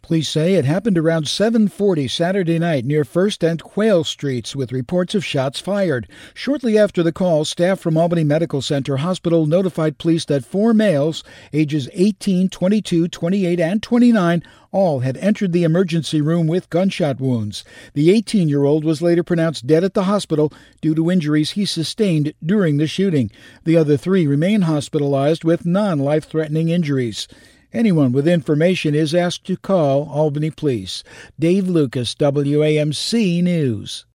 Police say it happened around 7:40 Saturday night near 1st and Quayle Streets, with reports of shots fired. Shortly after the call, staff from Albany Medical Center Hospital notified police that 4 males, ages 18, 22, 28, and 29, all had entered the emergency room with gunshot wounds. The 18-year-old was later pronounced dead at the hospital due to injuries he sustained during the shooting. The other 3 remain hospitalized with non-life-threatening injuries. Anyone with information is asked to call Albany Police. Dave Lucas, WAMC News.